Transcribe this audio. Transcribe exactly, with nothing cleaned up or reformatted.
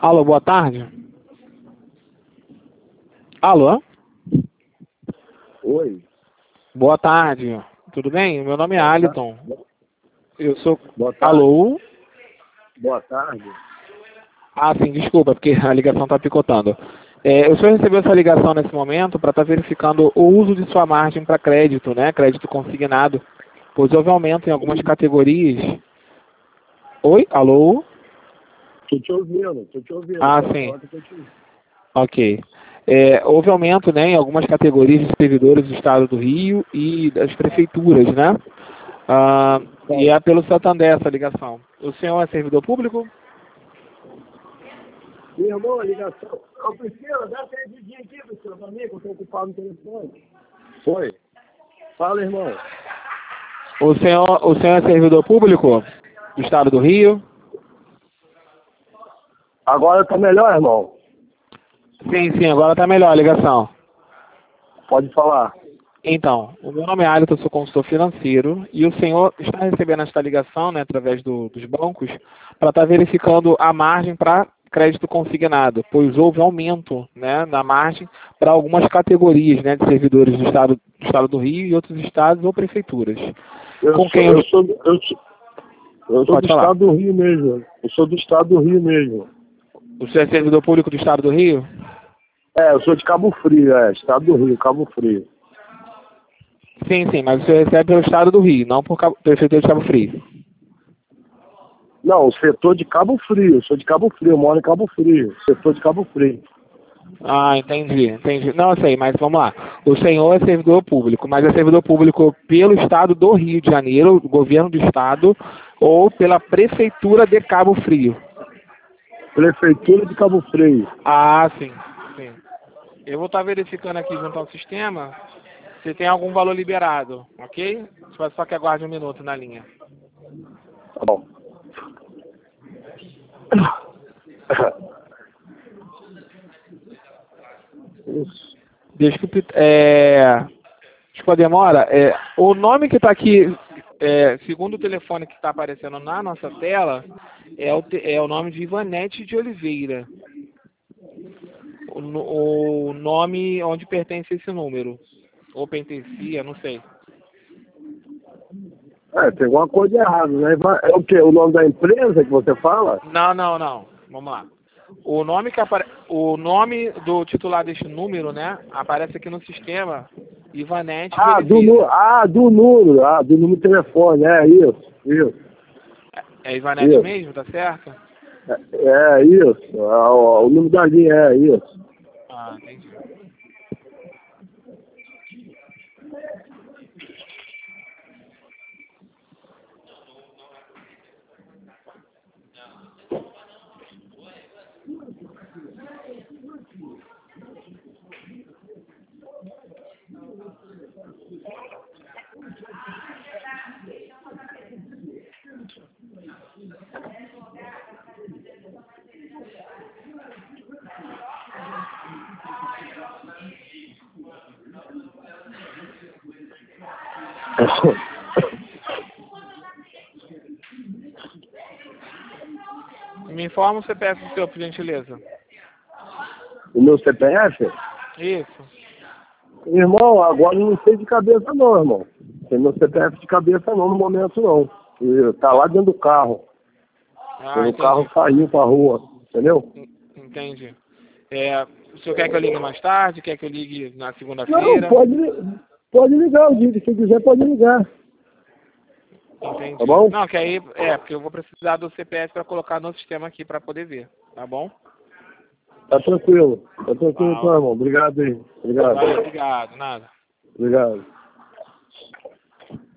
Alô, boa tarde. Alô? Oi. Boa tarde. Tudo bem? Meu nome é Boa Aliton. tarde. Eu sou... Boa tarde. Alô? Boa tarde. Ah, sim, desculpa, porque a ligação está picotando. É, o senhor recebeu essa ligação nesse momento para estar verificando o uso de sua margem para crédito, né? Crédito consignado, pois houve aumento em algumas categorias. Oi? Alô? Tô te ouvindo, tô te ouvindo. Ah, Pode sim. falar que eu tô te ouvindo. Ok. É, houve aumento, né, em algumas categorias de servidores do Estado do Rio e das prefeituras, né? Ah, e é pelo Santander essa ligação. O senhor é servidor público? Meu irmão, a ligação. Ô, Priscila, dá até dedinho aqui, Priscila, pra mim, que eu tô ocupado no telefone. Oi. Fala, irmão. O senhor, o senhor é servidor público do Estado do Rio? Agora tá melhor, irmão? Sim, sim, agora está melhor a ligação. Pode falar. Então, o meu nome é Alito, eu sou consultor financeiro e o senhor está recebendo esta ligação, né, através do, dos bancos, para estar verificando a margem para crédito consignado, pois houve aumento, né, na margem para algumas categorias, né, de servidores do estado, do estado do Rio e outros estados ou prefeituras. Eu Com sou, quem eu eu... sou, eu sou, eu sou Pode do falar. estado do Rio mesmo. Eu sou do estado do Rio mesmo. O senhor é servidor público do estado do Rio? É, eu sou de Cabo Frio, é, estado do Rio, Cabo Frio. Sim, sim, mas o senhor recebe pelo estado do Rio, não por Cabo, prefeitura de Cabo Frio. Não, o setor de Cabo Frio, eu sou de Cabo Frio, eu moro em Cabo Frio, setor de Cabo Frio. Ah, entendi, entendi. Não, eu sei, mas vamos lá. O senhor é servidor público, mas é servidor público pelo Estado do Rio de Janeiro, governo do Estado, ou pela Prefeitura de Cabo Frio? Prefeitura de Cabo Frio. Ah, sim, sim. Eu vou estar verificando aqui junto ao sistema se tem algum valor liberado, ok? Só que aguarde um minuto na linha. Tá bom. Isso. Desculpe, é... desculpa a demora. É... O nome que está aqui, é... segundo o telefone que está aparecendo na nossa tela, é o, te... é o nome de Ivanete de Oliveira. O, no- o nome onde pertence esse número. Ou pertencia, não sei. É, tem alguma coisa errada, né? Vai- É o quê? O nome da empresa que você fala? Não, não, não. Vamos lá. O nome que apare... o nome do titular deste número, né? Aparece aqui no sistema, Ivanete de Ah, do, nu- Oliveira. ah, do número, ah, do número de telefone, é isso, isso, É é Ivanete isso. mesmo, tá certo? É, é isso, ah, o, o número da linha é isso. Ah, entendi. Me informa o C P F do senhor, por gentileza. O meu C P F? Isso. Irmão, agora eu não sei de cabeça não, irmão. Tem meu C P F de cabeça não no momento não. E tá lá dentro do carro. Ah, O carro entendi. saiu pra rua, entendeu? En- Entendi. É, o senhor quer que eu ligue mais tarde? Quer que eu ligue na Não, segunda-feira? pode, pode ligar, o dia que você quiser pode ligar. Tá Entendi. bom? Não, que aí, é, porque eu vou precisar do C P F para colocar no sistema aqui para poder ver, tá bom? Tá tranquilo. Tá tranquilo Ah, então, irmão. Obrigado aí. Obrigado. valeu, obrigado, nada. Obrigado.